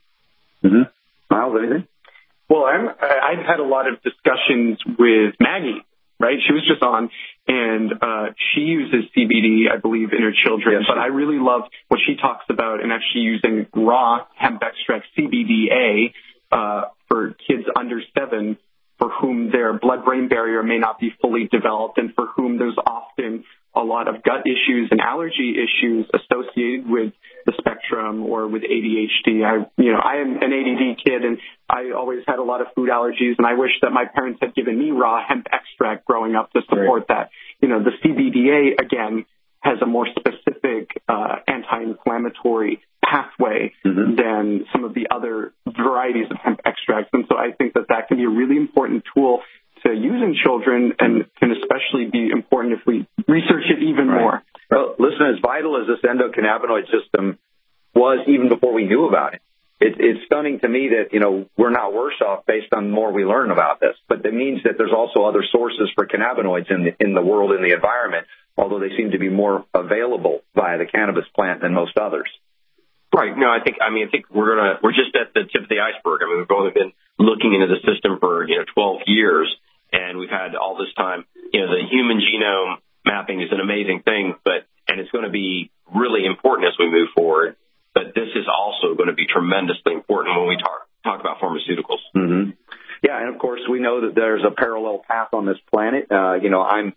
Miles, anything? Well, I've had a lot of discussions with Maggie, right? She was just on, and she uses CBD, I believe, in her children. Yes. But I really love what she talks about, and actually using raw hemp extract, CBDA, for kids under 7, for whom their blood-brain barrier may not be fully developed, and for whom there's often a lot of gut issues and allergy issues associated with the spectrum or with ADHD. I am an ADD kid, and I always had a lot of food allergies, and I wish that my parents had given me raw hemp extract growing up to support that. The CBDA, again, has a more specific anti-inflammatory pathway than some of the other varieties of hemp extracts. And so I think that can be a really important tool to use in children and can especially be important if we research it even more. Well, listen, as vital as this endocannabinoid system was even before we knew about it, it's stunning to me that, we're not worse off based on the more we learn about this. But that means that there's also other sources for cannabinoids in the world, in the environment, although they seem to be more available via the cannabis plant than most others. Right. No, I think we're just at the tip of the iceberg. I mean, we've only been looking into the system for, 12 years, and we've had all this time, the human genome mapping is an amazing thing, and it's going to be really important as we move forward. But this is also going to be tremendously important when we talk about pharmaceuticals. Mm-hmm. Yeah, and of course we know that there's a parallel path on this planet. I'm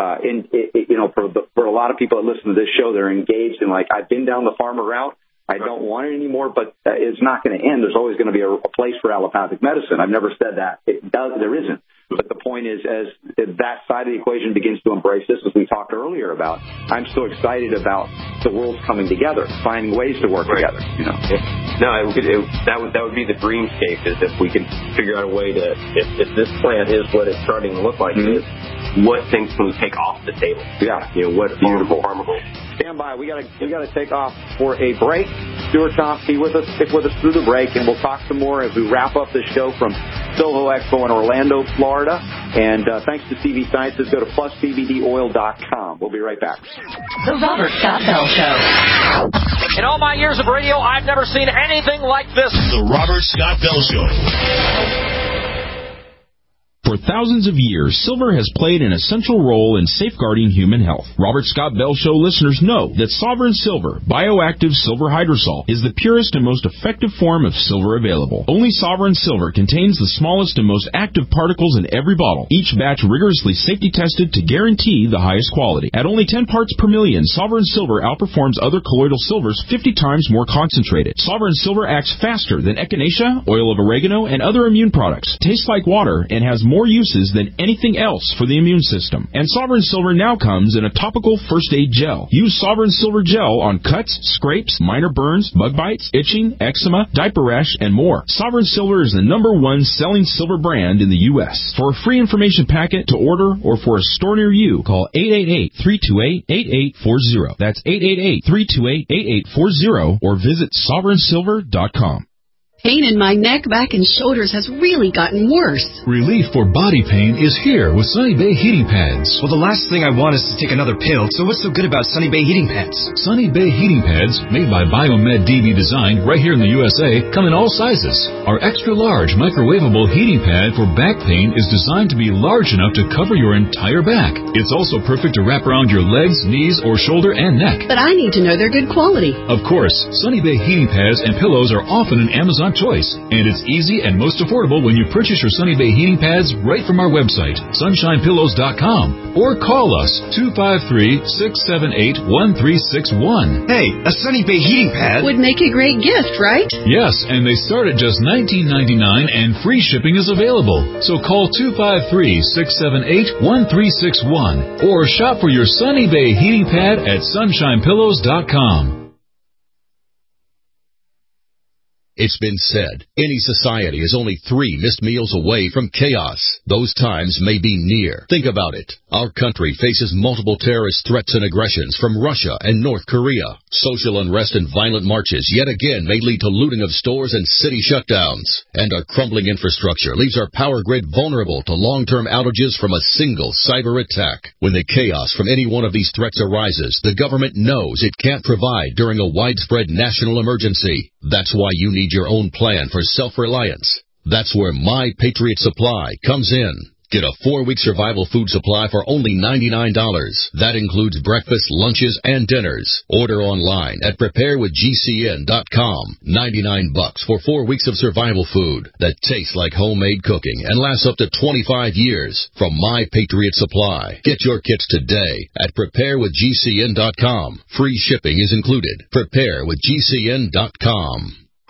for a lot of people that listen to this show, they're engaged in I've been down the pharma route. I don't want it anymore, but it's not going to end. There's always going to be a place for allopathic medicine. I've never said that. There isn't. But the point is, as that side of the equation begins to embrace this, as we talked earlier about, I'm so excited about the world's coming together, finding ways to work together. That would be the dreamscape, is if we can figure out a way to, if this plant is what it's starting to look like it is, what things can we take off the table? Yeah. What beautiful pharmaceuticals. Stand by. We gotta take off for a break. Stuart Chomsky with us. Stick with us through the break, and we'll talk some more as we wrap up this show from Soho Expo in Orlando, Florida. And thanks to CV Sciences, go to pluscbdoil.com. We'll be right back. The Robert Scott Bell Show. In all my years of radio, I've never seen anything like this. The Robert Scott Bell Show. For thousands of years, silver has played an essential role in safeguarding human health. Robert Scott Bell Show listeners know that Sovereign Silver, bioactive silver hydrosol, is the purest and most effective form of silver available. Only Sovereign Silver contains the smallest and most active particles in every bottle, each batch rigorously safety tested to guarantee the highest quality. At only 10 parts per million, Sovereign Silver outperforms other colloidal silvers 50 times more concentrated. Sovereign Silver acts faster than echinacea, oil of oregano, and other immune products, tastes like water, and has more uses than anything else for the immune system. And Sovereign Silver now comes in a topical first aid gel. Use Sovereign Silver gel on cuts, scrapes, minor burns, bug bites, itching, eczema, diaper rash, and more. Sovereign Silver is the #1 selling silver brand in the U.S. For a free information packet to order or for a store near you, call 888-328-8840. That's 888-328-8840 or visit sovereignsilver.com. Pain in my neck, back, and shoulders has really gotten worse. Relief for body pain is here with Sunny Bay Heating Pads. Well, the last thing I want is to take another pill, so what's so good about Sunny Bay Heating Pads? Sunny Bay Heating Pads, made by Biomed DB Design right here in the USA, come in all sizes. Our extra-large microwavable heating pad for back pain is designed to be large enough to cover your entire back. It's also perfect to wrap around your legs, knees, or shoulder and neck. But I need to know they're good quality. Of course, Sunny Bay Heating Pads and pillows are often an Amazon choice, and it's easy and most affordable when you purchase your Sunny Bay Heating Pads right from our website, sunshinepillows.com, or call us 253-678-1361. Hey, a Sunny Bay Heating Pad would make a great gift, right? Yes, and they start at just $19.99 and free shipping is available. So call 253-678-1361 or shop for your Sunny Bay Heating Pad at sunshinepillows.com. It's been said, any society is only 3 missed meals away from chaos. Those times may be near. Think about it. Our country faces multiple terrorist threats and aggressions from Russia and North Korea. Social unrest and violent marches yet again may lead to looting of stores and city shutdowns. And our crumbling infrastructure leaves our power grid vulnerable to long-term outages from a single cyber attack. When the chaos from any one of these threats arises, the government knows it can't provide during a widespread national emergency. That's why you need your own plan for self-reliance. That's where My Patriot Supply comes in. Get a 4-week survival food supply for only $99. That includes breakfast, lunches, and dinners. Order online at preparewithgcn.com. $99 for 4 weeks of survival food that tastes like homemade cooking and lasts up to 25 years from My Patriot Supply. Get your kits today at preparewithgcn.com. Free shipping is included. Preparewithgcn.com.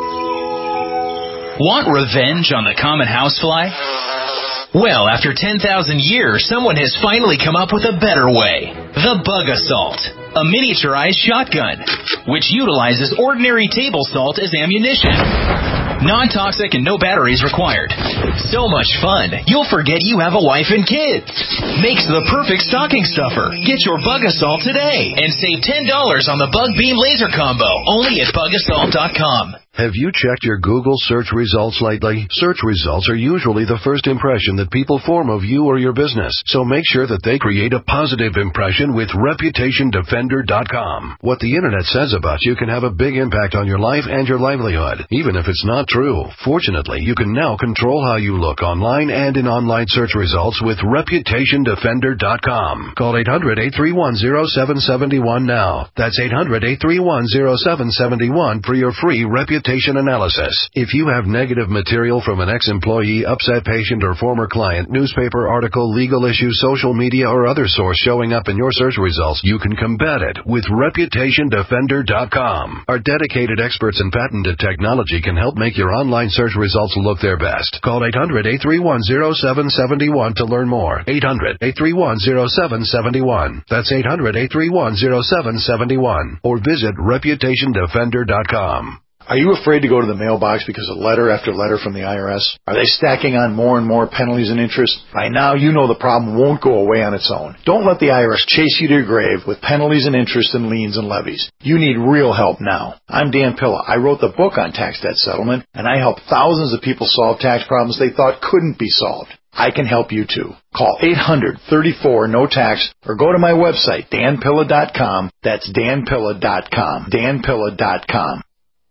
Want revenge on the common housefly? Well, after 10,000 years, someone has finally come up with a better way. The Bug Assault, a miniaturized shotgun, which utilizes ordinary table salt as ammunition. Non-toxic and no batteries required. So much fun, you'll forget you have a wife and kids. Makes the perfect stocking stuffer. Get your Bug Assault today and save $10 on the Bug Beam Laser Combo, only at BugAssault.com. Have you checked your Google search results lately? Search results are usually the first impression that people form of you or your business, so make sure that they create a positive impression with ReputationDefender.com. What the Internet says about you can have a big impact on your life and your livelihood, even if it's not true. Fortunately, you can now control how you look online and in online search results with ReputationDefender.com. Call 800-831-0771 now. That's 800-831-0771 for your free reputation analysis. If you have negative material from an ex-employee, upset patient, or former client, newspaper article, legal issue, social media, or other source showing up in your search results, you can combat it with ReputationDefender.com. Our dedicated experts in patented technology can help make your online search results look their best. Call 800-831-0771 to learn more. 800-831-0771. That's 800-831-0771. Or visit ReputationDefender.com. Are you afraid to go to the mailbox because of letter after letter from the IRS? Are they stacking on more and more penalties and interest? By now, you know the problem won't go away on its own. Don't let the IRS chase you to your grave with penalties and interest and liens and levies. You need real help now. I'm Dan Pilla. I wrote the book on tax debt settlement, and I help thousands of people solve tax problems they thought couldn't be solved. I can help you too. Call 800-34-NO-TAX or go to my website, danpilla.com. That's danpilla.com. danpilla.com.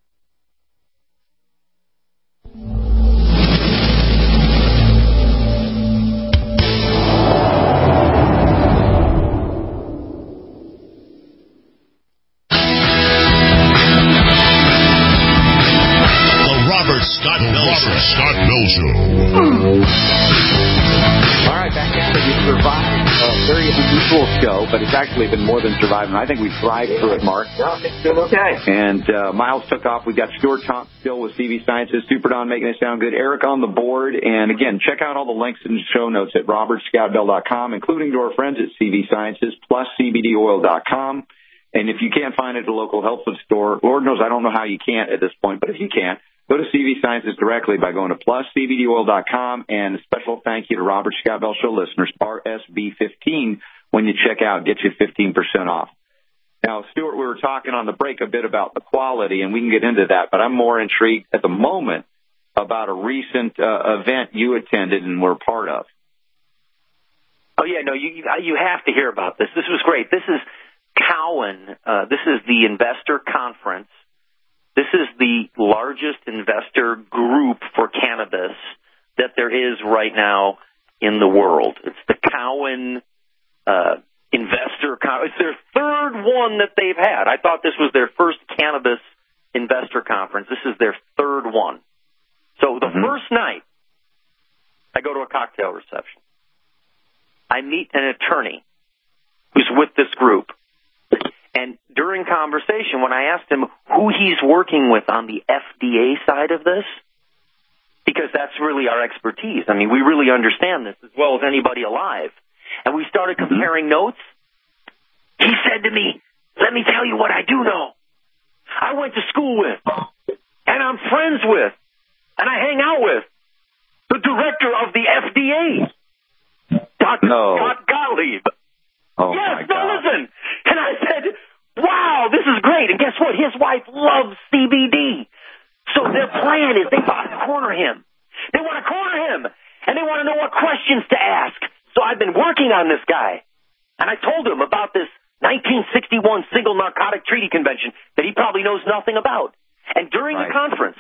Scott Bell Show. All right, back after we survived a very unusual show, but it's actually been more than surviving. I think we thrived through it, Mark. No, it's been okay. And Miles took off. We got Stuart Thompson still with CV Sciences, Super Don making it sound good, Eric on the board. And again, check out all the links in the show notes at robertscottbell.com, including to our friends at CV Sciences, plus CBDoil.com. And if you can't find it at a local health food store, Lord knows I don't know how you can't at this point, but if you can, go to CV Sciences directly by going to pluscbdoil.com, and a special thank you to Robert Scott Bell Show listeners, RSB15, when you check out, get you 15% off. Now, Stuart, we were talking on the break a bit about the quality, and we can get into that, but I'm more intrigued at the moment about a recent event you attended and were part of. Oh, yeah, no, you have to hear about this. This was great. This is Cowen. This is the investor conference. This is the largest investor group for cannabis that there is right now in the world. It's the Cowen Investor Conference. It's their third one that they've had. I thought this was their first cannabis investor conference. This is their third one. So the first night, I go to a cocktail reception. I meet an attorney who's with this group. And during conversation, when I asked him who he's working with on the FDA side of this, because that's really our expertise. I mean, we really understand this as well as anybody alive. And we started comparing notes. He said to me, let me tell you what I do know. I went to school with, and I'm friends with, and I hang out with the director of the FDA, Dr. Scott Gottlieb. Oh, yes, no, listen. And I said, wow, this is great. And guess what? His wife loves CBD. So their plan is they want to corner him. They want to corner him. And they want to know what questions to ask. So I've been working on this guy. And I told him about this 1961 Single Narcotic Treaty Convention that he probably knows nothing about. And during the conference,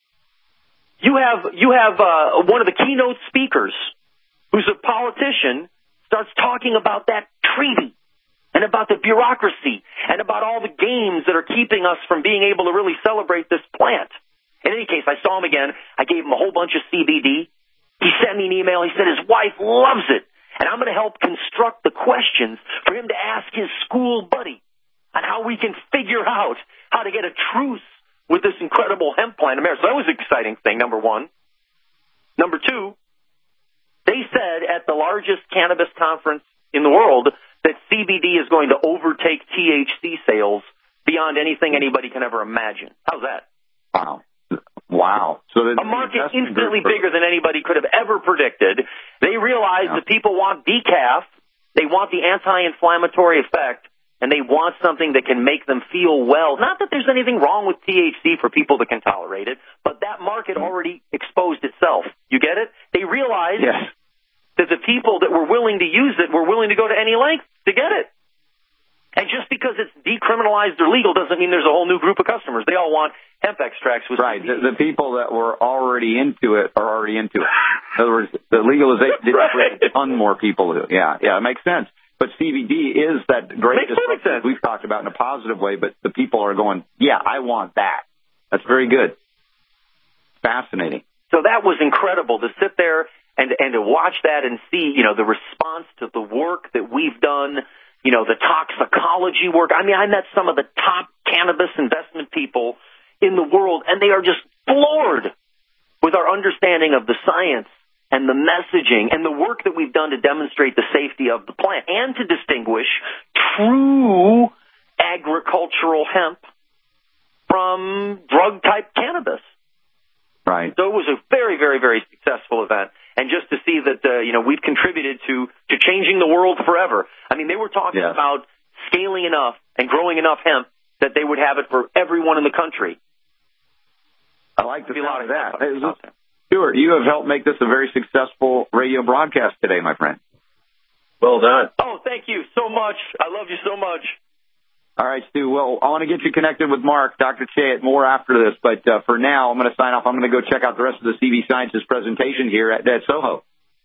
you have one of the keynote speakers who's a politician starts talking about that treaty and about the bureaucracy and about all the games that are keeping us from being able to really celebrate this plant. In any case, I saw him again. I gave him a whole bunch of CBD. He sent me an email. He said his wife loves it. And I'm going to help construct the questions for him to ask his school buddy on how we can figure out how to get a truce with this incredible hemp plant in America. So that was an exciting thing, number one. Number two, they said at the largest cannabis conference in the world that CBD is going to overtake THC sales beyond anything anybody can ever imagine. How's that? Wow. Wow. So a market infinitely bigger than anybody could have ever predicted. They realize that people want decaf, they want the anti-inflammatory effect, and they want something that can make them feel well. Not that there's anything wrong with THC for people that can tolerate it, but that market already exposed itself. You get it? They realized that the people that were willing to use it were willing to go to any length to get it. And just because it's decriminalized or legal doesn't mean there's a whole new group of customers. They all want hemp extracts with right. The people that were already into it are already into it. In other words, the legalization didn't bring a ton more people to it. Yeah, it makes sense. But CBD is that great disruption we've talked about in a positive way, but the people are going, yeah, I want that. That's very good. Fascinating. So that was incredible to sit there and to watch that and see, the response to the work that we've done, the toxicology work. I mean, I met some of the top cannabis investment people in the world, and they are just floored with our understanding of the science and the messaging and the work that we've done to demonstrate the safety of the plant and to distinguish true agricultural hemp from drug-type cannabis. Right. So it was a very, very, very successful event. And just to see that, we've contributed to changing the world forever. I mean, they were talking about scaling enough and growing enough hemp that they would have it for everyone in the country. I like the sound of that. Stuart, you have helped make this a very successful radio broadcast today, my friend. Well done. Oh, thank you so much. I love you so much. All right, Stu. Well, I want to get you connected with Mark, Dr. Chait, more after this. But for now, I'm going to sign off. I'm going to go check out the rest of the CV Sciences presentation here at Soho.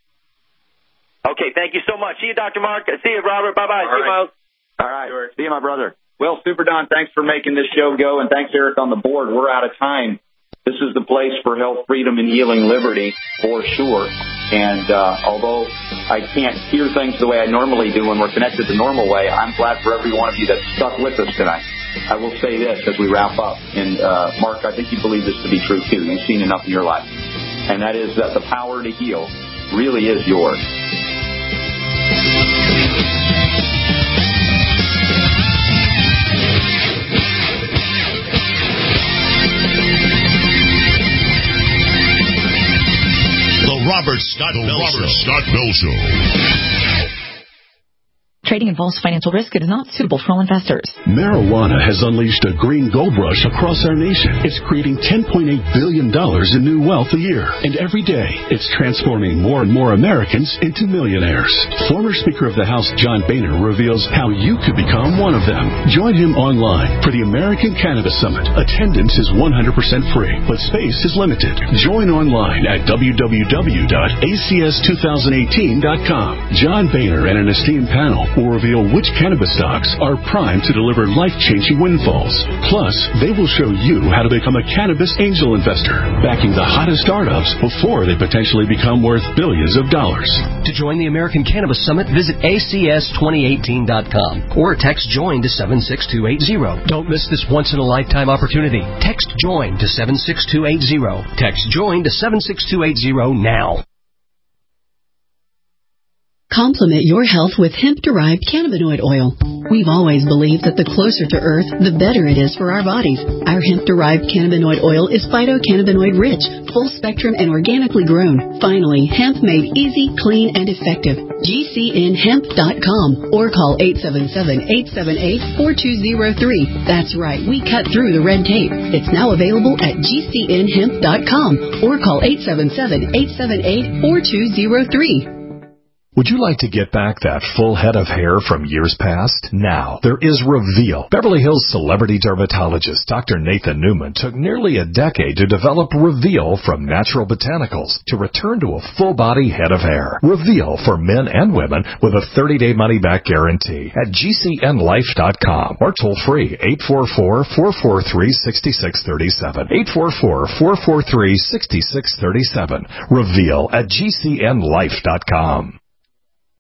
Okay, thank you so much. See you, Dr. Mark. See you, Robert. Bye-bye. See you, Miles. All right. Sure. See you, my brother. Well, Super Don, thanks for making this show go, and thanks, Eric, on the board. We're out of time. This is the place for health, freedom, and healing liberty, for sure. And although I can't hear things the way I normally do when we're connected the normal way, I'm glad for every one of you that stuck with us tonight. I will say this as we wrap up. And, Mark, I think you believe this to be true, too. You've seen enough in your life. And that is that the power to heal really is yours. Robert Scott Bell Show. Trading involves financial risk. It is not suitable for all investors. Marijuana has unleashed a green gold rush across our nation. It's creating $10.8 billion in new wealth a year. And every day, it's transforming more and more Americans into millionaires. Former Speaker of the House John Boehner reveals how you could become one of them. Join him online for the American Cannabis Summit. Attendance is 100% free, but space is limited. Join online at www.acs2018.com. John Boehner and an esteemed panel will reveal which cannabis stocks are primed to deliver life-changing windfalls. Plus, they will show you how to become a cannabis angel investor, backing the hottest startups before they potentially become worth billions of dollars. To join the American Cannabis Summit, visit acs2018.com or text JOIN to 76280. Don't miss this once-in-a-lifetime opportunity. Text JOIN to 76280. Text JOIN to 76280 now. Complement your health with hemp-derived cannabinoid oil. We've always believed that the closer to Earth, the better it is for our bodies. Our hemp-derived cannabinoid oil is phytocannabinoid-rich, full-spectrum, and organically grown. Finally, hemp made easy, clean, and effective. GCNhemp.com or call 877-878-4203. That's right, we cut through the red tape. It's now available at GCNhemp.com or call 877-878-4203. Would you like to get back that full head of hair from years past? Now, there is Reveal. Beverly Hills celebrity dermatologist Dr. Nathan Newman took nearly a decade to develop Reveal from natural botanicals to return to a full-body head of hair. Reveal for men and women with a 30-day money-back guarantee at GCNlife.com or toll-free 844-443-6637. 844-443-6637. Reveal at GCNlife.com.